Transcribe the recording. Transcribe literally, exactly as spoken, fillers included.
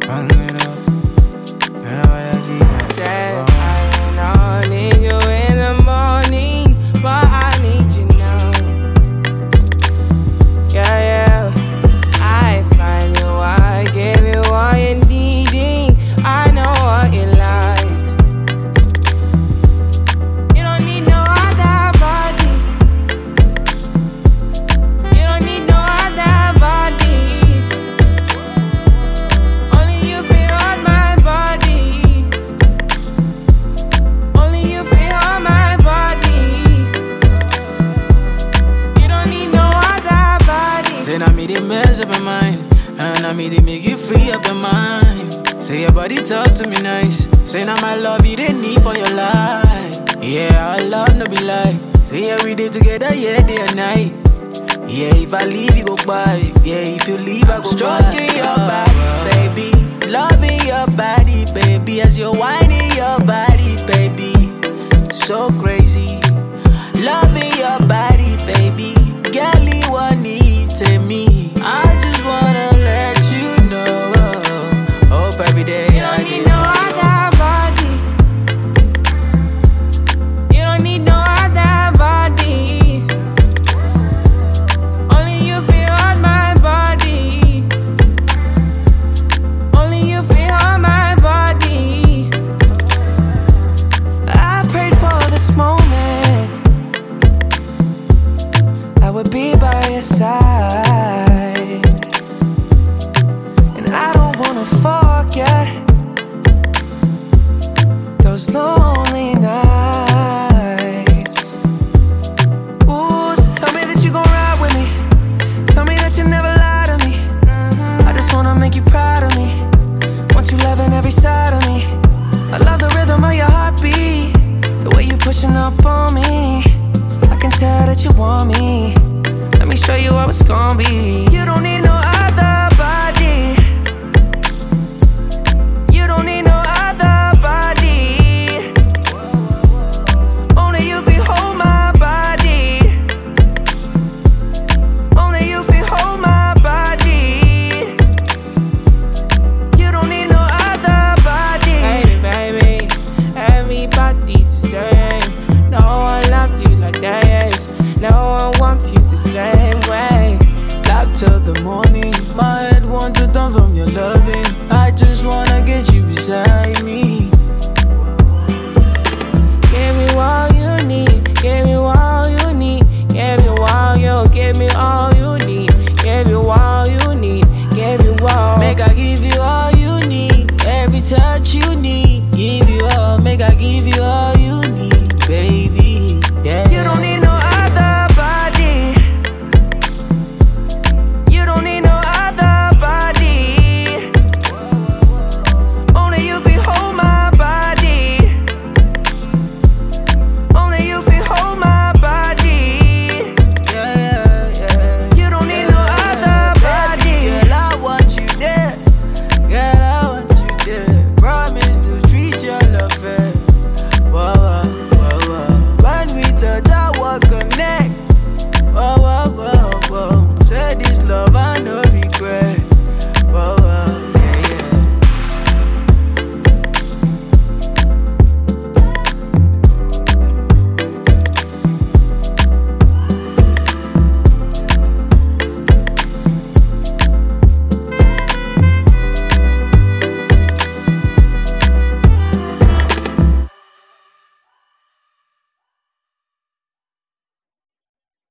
Run it up. And I wanna see that. Said I may not need you in the morning, but I need you now. Yeah, yeah. I find you, I give you all you needing. I know what you like. You don't need no other body. You don't need no other body. Only you feel on my body. Only you feel on my body. You don't need no other body. Say now me they mess up your mind, and I me they make you free up your mind. Say your body talk to me nice. Say now my love you didn't need for your life. Yeah, our love no be lie. Say yeah we day together, yeah day and night. Yeah, if I leave you go by. Yeah, if you leave I go stroking by. Your body, baby, loving your body, baby, as you're whining your body, baby, so crazy. Loving your body, baby, girl you want need to me. I just wanna let you know. Hope every day You don't I need get no other body. You don't need no other body. Only you feel on my body. Only you feel on my body. I prayed for this moment. I would be by your side, and I don't wanna forget those lonely nights. Ooh, so tell me that you gon' ride with me. Tell me that you never lie to me. I just wanna make you proud of me. Want you loving every side of me. I love the rhythm of your heartbeat, the way you pushing up on me. I can tell that you want me. Let me show you how it's gon' be. You don't need no